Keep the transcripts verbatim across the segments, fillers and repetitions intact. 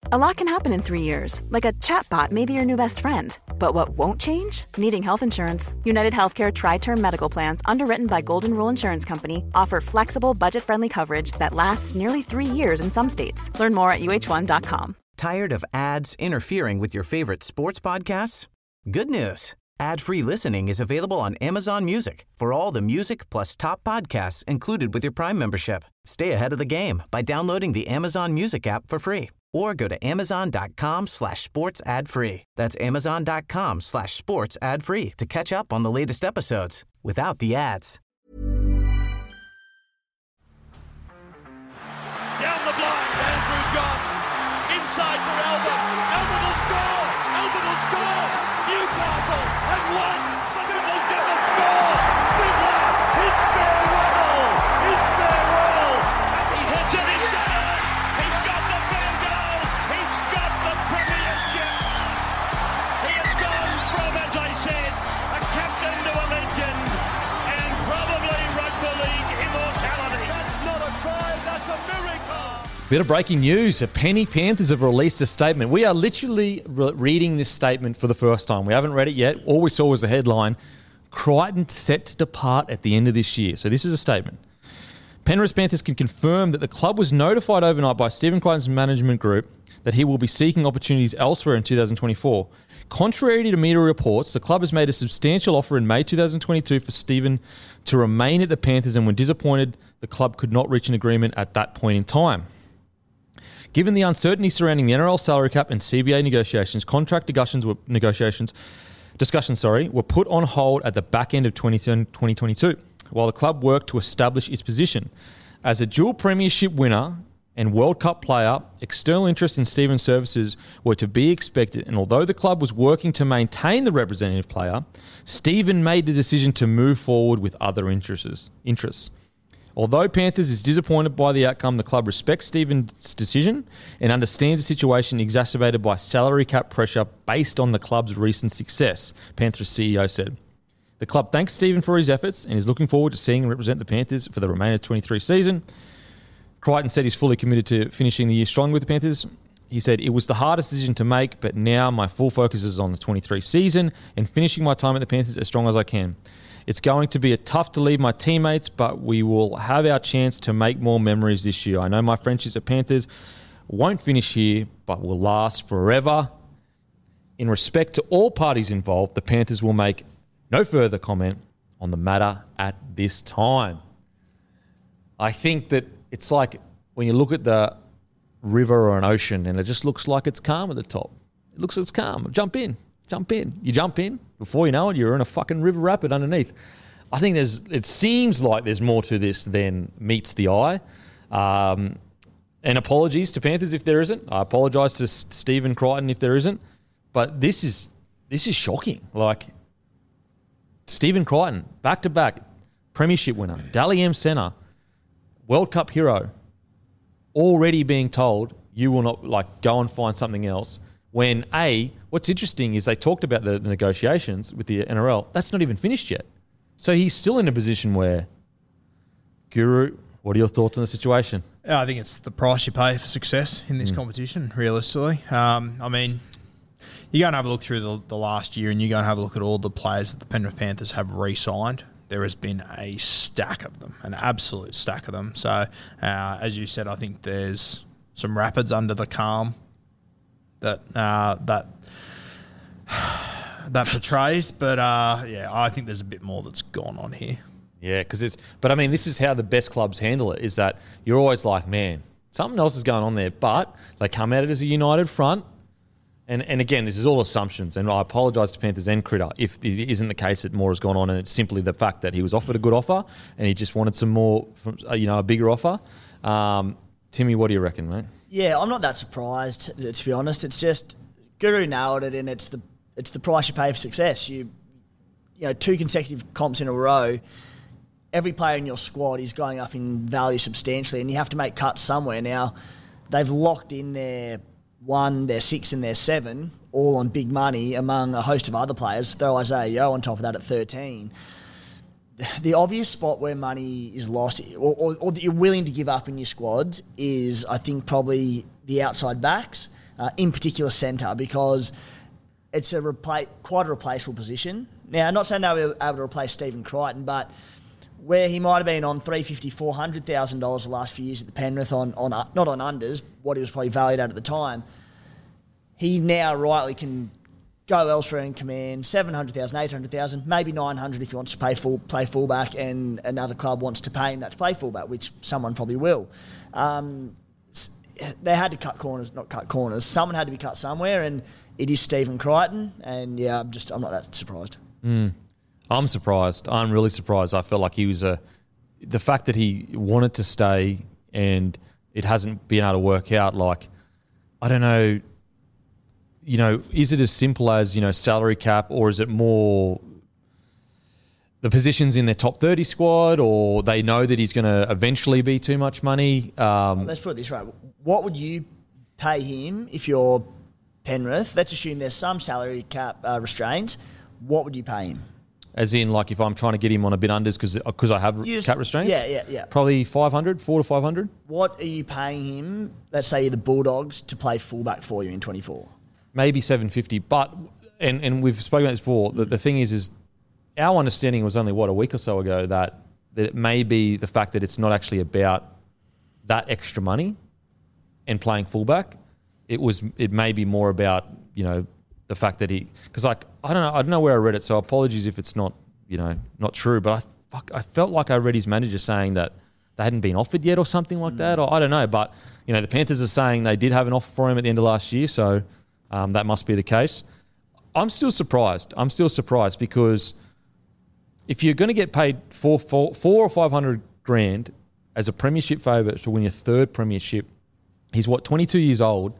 A lot can happen in three years, like a chatbot may be your new best friend. But what won't change? Needing health insurance. United Healthcare Tri-Term Medical Plans, underwritten by Golden Rule Insurance Company, offer flexible, budget-friendly coverage that lasts nearly three years in some states. Learn more at U H one dot com. Tired of ads interfering with your favorite sports podcasts? Good news. Ad-free listening is available on Amazon Music for all the music plus top podcasts included with your Prime membership. Stay ahead of the game by downloading the Amazon Music app for free or go to amazon.com slash sports ad free. That's amazon.com slash sports ad free to catch up on the latest episodes without the ads. Down the blind, Andrew John. Inside for Albert. Albert will score. Albert will score. Newcastle have won. Fiddler's going to score. Fiddler, it's farewell. It's farewell. And he hits it. He's got it. He's got the Bengals. He's got the Premiership. He has gone from, as I said, a captain to a legend and probably rugby league immortality. That's not a try. That's a miracle. Bit of breaking news. The Penny Panthers have released a statement. We are literally re- reading this statement for the first time. We haven't read it yet. All we saw was the headline. Crichton set to depart at the end of this year. So this is a statement. Penrith Panthers can confirm that the club was notified overnight by Stephen Crichton's management group that he will be seeking opportunities elsewhere in two thousand twenty-four. Contrary to media reports, the club has made a substantial offer in May twenty twenty-two for Stephen to remain at the Panthers, and when disappointed, the club could not reach an agreement at that point in time. Given the uncertainty surrounding the N R L salary cap and C B A negotiations, contract discussions were, negotiations, discussions sorry, were put on hold at the back end of twenty twenty-two, while the club worked to establish its position. As a dual premiership winner and World Cup player, external interest in Stephen's services were to be expected, and although the club was working to maintain the representative player, Stephen made the decision to move forward with other interests. interests. Although Panthers is disappointed by the outcome, the club respects Stephen's decision and understands the situation exacerbated by salary cap pressure based on the club's recent success, Panthers C E O said. The club thanks Stephen for his efforts and is looking forward to seeing him represent the Panthers for the remainder of the twenty-three season. Crichton said he's fully committed to finishing the year strong with the Panthers. He said, it was the hardest decision to make, but now my full focus is on the twenty-three season and finishing my time at the Panthers as strong as I can. It's going to be a tough to leave my teammates, but we will have our chance to make more memories this year. I know my friendships at Panthers won't finish here, but will last forever. In respect to all parties involved, the Panthers will make no further comment on the matter at this time. I think that it's like when you look at the river or an ocean and it just looks like it's calm at the top. It looks like it's calm. Jump in. Jump in. You jump in. Before you know it, you're in a fucking river rapid underneath. I think there's. It seems like there's more to this than meets the eye. Um, and apologies to Panthers if there isn't. I apologise to Stephen Crichton if there isn't. But this is this is shocking. Like Stephen Crichton, back to back, premiership winner, Dally M centre, World Cup hero, already being told you will not like go and find something else. When A, what's interesting is they talked about the, the negotiations with the N R L. That's not even finished yet. So he's still in a position where, Guru, what are your thoughts on the situation? I think it's the price you pay for success in this mm. competition, realistically. Um, I mean, you go and have a look through the, the last year and you go and have a look at all the players that the Penrith Panthers have re-signed. There has been a stack of them, an absolute stack of them. So, uh, as you said, I think there's some rapids under the calm that uh, that that portrays. But, uh, yeah, I think there's a bit more that's gone on here. Yeah, because it's... But, I mean, this is how the best clubs handle it, is that you're always like, man, something else is going on there. But they come at it as a united front. And, and again, this is all assumptions, and I apologise to Panthers and Critter if it isn't the case that more has gone on, and it's simply the fact that he was offered a good offer and he just wanted some more, from, you know, a bigger offer. Um, Timmy, what do you reckon, mate? Yeah, I'm not that surprised, to be honest. It's just Guru nailed it, and it's the it's the price you pay for success. You, you know, two consecutive comps in a row. Every player in your squad is going up in value substantially, and you have to make cuts somewhere. Now, they've locked in their one, their six, and their seven, all on big money among a host of other players. Throw Isaiah Yeo on top of that at thirteen. The obvious spot where money is lost, or, or, or that you're willing to give up in your squads, is I think probably the outside backs. uh, in particular centre, because it's a repla- quite a replaceable position. Now, I'm not saying they were able to replace Stephen Crichton, but where he might have been on three hundred fifty thousand dollars, four hundred thousand dollars the last few years at the Penrith, on, on not on unders, what he was probably valued at at the time, he now rightly can go elsewhere and command seven hundred thousand dollars, eight hundred thousand dollars, maybe nine hundred thousand dollars if he wants to pay full, play fullback and another club wants to pay him that to play fullback, which someone probably will. Um, they had to cut corners, not cut corners. Someone had to be cut somewhere, and it is Stephen Crichton, and yeah, I'm just I'm not that surprised. Mm. I'm surprised. I'm really surprised. I felt like he was a the fact that he wanted to stay and it hasn't been able to work out. Like, I don't know. You know, is it as simple as, you know, salary cap, or is it more the positions in their top thirty squad, or they know that he's going to eventually be too much money? Um, Let's put it this way. What would you pay him if you're Penrith? Let's assume there's some salary cap uh, restraints. What would you pay him? As in, like, if I'm trying to get him on a bit unders because because I have You just- cap restraints? Yeah, yeah, yeah. Probably five hundred, four to five hundred. What are you paying him, let's say you're the Bulldogs, to play fullback for you in twenty-four? Maybe seven fifty. But, and, and we've spoken about this before, the, the thing is, is our understanding was only, what, a week or so ago, that, that it may be the fact that it's not actually about that extra money and playing fullback. It was, it may be more about, you know, the fact that he, because like, I don't know, I don't know where I read it, so apologies if it's not, you know, not true, but I fuck, I felt like I read his manager saying that they hadn't been offered yet or something like mm. that, or I don't know, but, you know, the Panthers are saying they did have an offer for him at the end of last year, so um, that must be the case. I'm still surprised. I'm still surprised because if you're going to get paid four, four, four or five hundred grand as a premiership favourite to win your third premiership, he's what, twenty-two years old.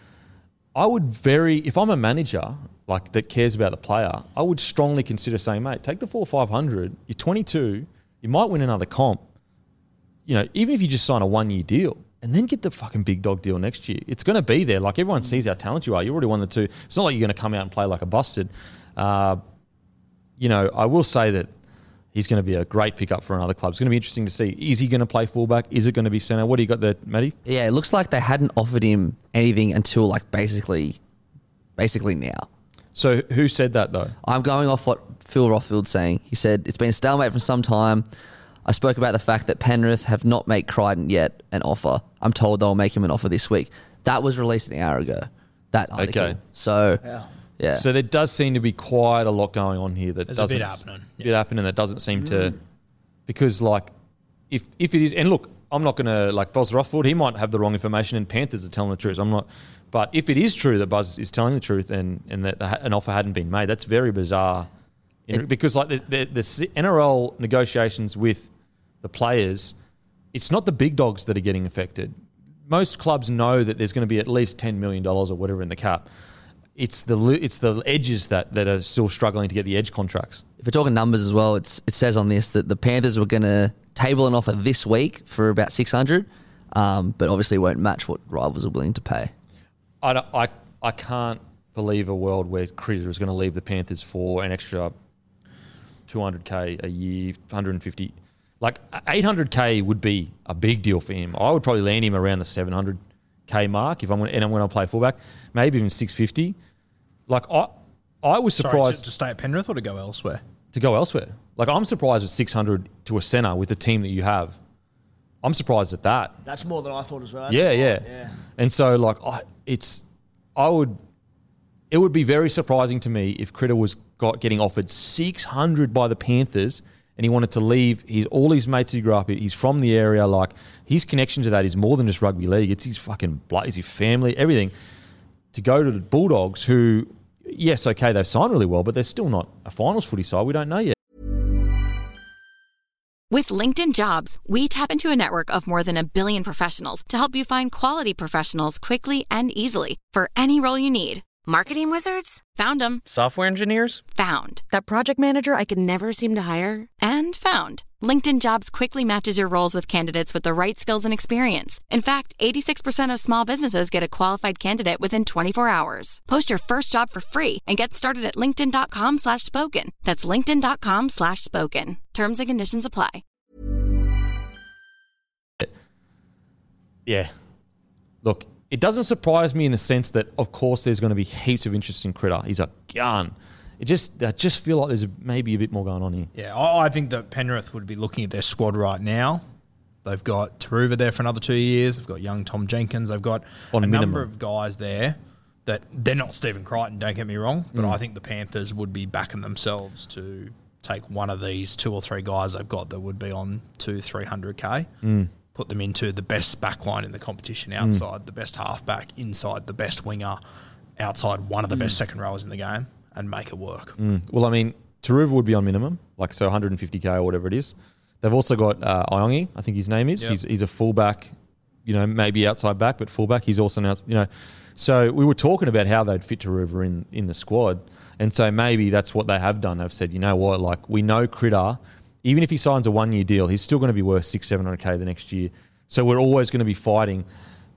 I would very, if I'm a manager like that cares about the player, I would strongly consider saying, mate, take the four or five hundred. You're twenty-two. You might win another comp. You know, even if you just sign a one year deal and then get the fucking big dog deal next year, it's going to be there. Like, everyone sees how talented you are. You already won the two. It's not like you're going to come out and play like a busted. Uh, you know, I will say that he's going to be a great pickup for another club. It's going to be interesting to see. Is he going to play fullback? Is it going to be centre? What do you got there, Matty? Yeah, it looks like they hadn't offered him anything until like basically, basically now. So who said that though? I'm going off what Phil Rothfield's saying. He said, it's been a stalemate for some time. I spoke about the fact that Penrith have not made Crichton yet an offer. I'm told they'll make him an offer this week. That was released an hour ago, that article. Okay. So, Yeah. yeah. So there does seem to be quite a lot going on here that There's a doesn't bit happening. bit happening that doesn't seem to, because like if if it is, and look, I'm not going to like Buzz Rothfield. He might have the wrong information, and Panthers are telling the truth. I'm not, but if it is true that Buzz is telling the truth, and and that an offer hadn't been made, that's very bizarre. It, because like the, the the N R L negotiations with the players, it's not the big dogs that are getting affected. Most clubs know that there's going to be at least ten million dollars or whatever in the cap. It's the it's the edges that, that are still struggling to get the edge contracts. If we're talking numbers as well, it's it says on this that the Panthers were going to table an offer this week for about six hundred, um, but obviously won't match what rivals are willing to pay. I, don't, I, I can't believe a world where Critter is going to leave the Panthers for an extra two hundred K a year, one hundred fifty. Like eight hundred K would be a big deal for him. I would probably land him around the seven hundred K mark if I'm going to, and I'm going to play fullback, maybe even six hundred fifty. Like I, I was surprised Sorry, to, to stay at Penrith or to go elsewhere? To go elsewhere. Like I'm surprised at six hundred to a centre with the team that you have. I'm surprised at that. That's more than I thought as well. That's Yeah, right. yeah, yeah. And so like I, it's, I would, it would be very surprising to me if Critter was got getting offered six hundred by the Panthers and he wanted to leave. He's all his mates he grew up in. He's from the area. Like his connection to that is more than just rugby league. It's his fucking blood, it's his family, everything. To go to the Bulldogs, who, yes, okay, they've signed really well, but they're still not a finals footy side. We don't know yet. With LinkedIn Jobs, we tap into a network of more than a billion professionals to help you find quality professionals quickly and easily for any role you need. Marketing wizards? Found them. Software engineers? Found. That project manager I could never seem to hire? And found. LinkedIn Jobs quickly matches your roles with candidates with the right skills and experience. In fact, eighty-six percent of small businesses get a qualified candidate within twenty-four hours. Post your first job for free and get started at linkedin.com slash spoken. That's linkedin.com slash spoken. Terms and conditions apply. Yeah. Look, it doesn't surprise me in the sense that, of course, there's going to be heaps of interest in Critter. He's a gun. It just, I just feel like there's a, maybe a bit more going on here. Yeah, I, I think that Penrith would be looking at their squad right now. They've got Taruva there for another two years. They've got young Tom Jenkins. They've got On a minimum. number of guys there that they're not Stephen Crichton, don't get me wrong, but Mm. I think the Panthers would be backing themselves to take one of these two or three guys they've got that would be on two, three hundred K, Mm. put them into the best backline in the competition outside, the best halfback inside, the best winger outside, one of the best second rowers in the game, and make it work. Mm. Well, I mean, Taruva would be on minimum, like so one hundred fifty K or whatever it is. They've also got uh, Iongi, I think his name is. Yep. He's he's a fullback, you know, maybe outside back, but fullback. He's also now, you know. So we were talking about how they'd fit Taruva in, in the squad. And so maybe that's what they have done. They've said, you know what, like we know Critter, even if he signs a one-year deal, he's still going to be worth six, seven hundred K the next year. So we're always going to be fighting.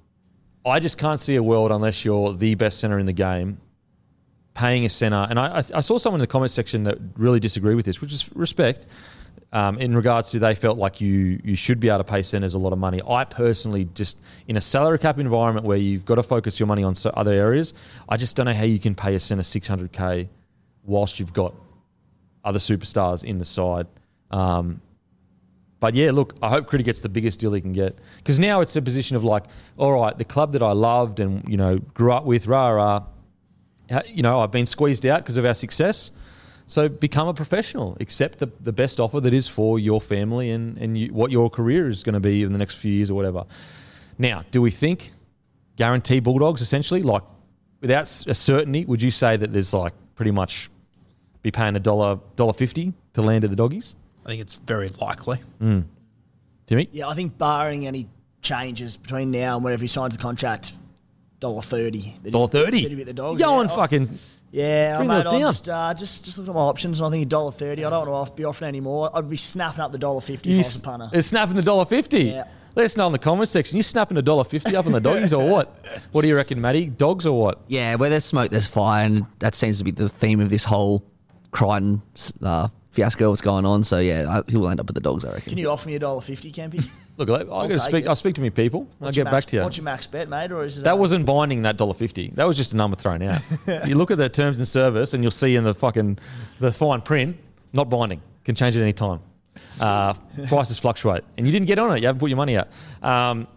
I just can't see a world unless you're the best centre in the game, paying a centre. And I, I saw someone in the comments section that really disagreed with this, which is respect. Um, in regards to they felt like you you should be able to pay centres a lot of money. I personally just, in a salary cap environment where you've got to focus your money on so other areas, I just don't know how you can pay a centre six hundred K whilst you've got other superstars in the side. Um, but yeah, look, I hope Critter gets the biggest deal he can get. Because now it's a position of like, all right, the club that I loved and, you know, grew up with, rah, rah, you know, I've been squeezed out because of our success. So become a professional. Accept the, the best offer that is for your family and, and you, what your career is going to be in the next few years or whatever. Now, do we think guarantee Bulldogs essentially? Like, without a certainty, would you say that there's like pretty much be paying a dollar, dollar fifty to land at the Doggies? I think it's very likely. Mm. Timmy? Yeah, I think barring any changes between now and whenever he signs the contract, one dollar thirty. Dollar thirty? thirty with the Dogs. Go yeah. on, fucking... Yeah, Bring mate, those I'm down. just, uh, just just looking at my options, and I think a dollar thirty. I don't want to be offering any more. I'd be snapping up the dollar fifty You if I was a punter. They're snapping the dollar fifty. Yeah. Let us know in the comments section. You snapping a dollar fifty up on the Doggies or what? What do you reckon, Matty? Dogs or what? Yeah, where there's smoke, there's fire, and that seems to be the theme of this whole Crichton uh, fiasco. What's going on? So yeah, I, he'll end up with the Dogs, I reckon. Can you offer me a dollar fifty, Campy? Look, I, I got to take speak. it. I'll speak to me people. I'll What's get your back max, to you. What's your max bet, mate, or is it? That uh, wasn't binding, that dollar fifty. That was just a number thrown out. You look at the terms and service, and you'll see in the fucking the fine print, not binding. Can change at any time. Uh, prices fluctuate, and you didn't get on it. You haven't put your money out. Um,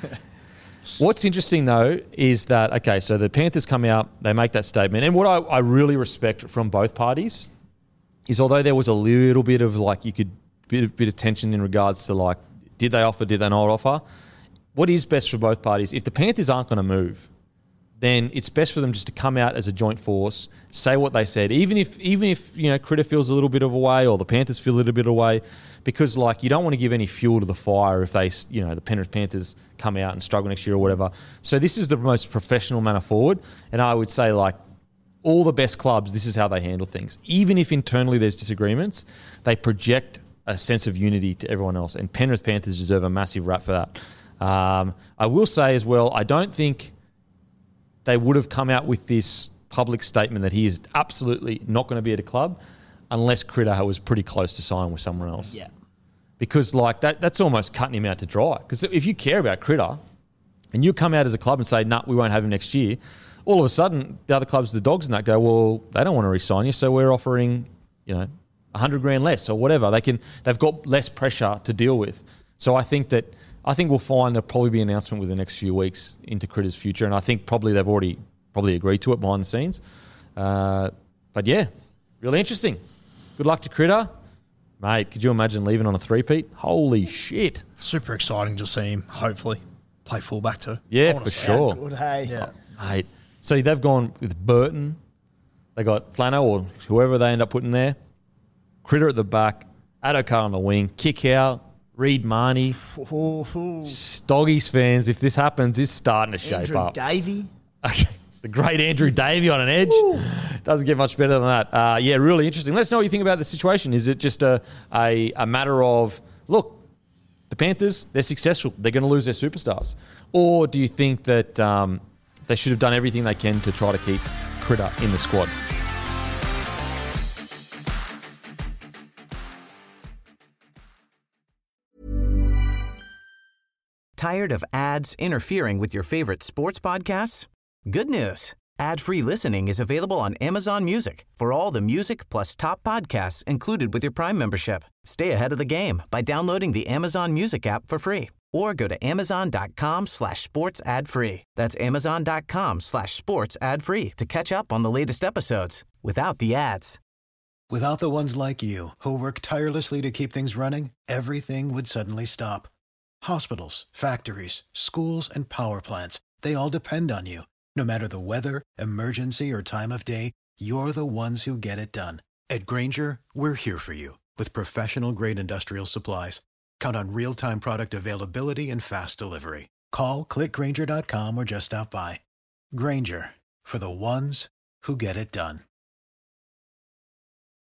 what's interesting though is that okay, so the Panthers come out, they make that statement, and what I, I really respect from both parties is although there was a little bit of like you could bit bit of tension in regards to like did they offer, did they not offer? What is best for both parties? If the Panthers aren't going to move, then it's best for them just to come out as a joint force, say what they said, even if even if you know Critter feels a little bit of a way or the Panthers feel a little bit of a way, because like you don't want to give any fuel to the fire if they you know the Penrith Panthers come out and struggle next year or whatever. So this is the most professional manner forward, and I would say like all the best clubs, this is how they handle things. Even if internally there's disagreements, they project a sense of unity to everyone else, and Penrith Panthers deserve a massive rap for that. Um, I will say as well, I don't think they would have come out with this public statement that he is absolutely not going to be at a club unless Critter was pretty close to signing with someone else. Yeah. Because like that, that's almost cutting him out to dry. Because if you care about Critter and you come out as a club and say, nah, we won't have him next year, all of a sudden the other clubs, the Dogs and that go, well, they don't want to re-sign you, so we're offering, you know, a hundred grand less or whatever. They can, they've got less pressure to deal with. So I think that I think we'll find there'll probably be an announcement within the next few weeks into Critter's future, and I think probably they've already probably agreed to it behind the scenes. Uh, but yeah, really interesting. Good luck to Critter. Mate, could you imagine leaving on a three-peat? Holy shit. Super exciting to see him, hopefully, play fullback too. I Yeah, wanna for see sure. Good, hey. Yeah. Mate. So they've gone with Burton. They got Flano or whoever they end up putting there. Critter at the back. Adokar on the wing. Kick out. Reed Marnie. Ooh, ooh. Doggies fans, if this happens, is starting to shape Andrew up. Davey. Okay. The great Andrew Davey on an edge. Doesn't get much better than that. Uh, yeah, really interesting. Let us know what you think about the situation. Is it just a, a, a matter of, look, the Panthers, they're successful. They're going to lose their superstars. Or do you think that um, they should have done everything they can to try to keep Critter in the squad? Tired of ads interfering with your favorite sports podcasts? Good news. Ad-free listening is available on Amazon Music for all the music plus top podcasts included with your Prime membership. Stay ahead of the game by downloading the Amazon Music app for free or go to amazon.com slash sports ad free. That's amazon.com slash sports ad free to catch up on the latest episodes without the ads. Without the ones like you who work tirelessly to keep things running, everything would suddenly stop. Hospitals, factories, schools, and power plants, they all depend on you. No matter the weather, emergency, or time of day, you're the ones who get it done. At Grainger, we're here for you with professional-grade industrial supplies. Count on real-time product availability and fast delivery. Call, click Grainger dot com, or just stop by. Grainger, for the ones who get it done.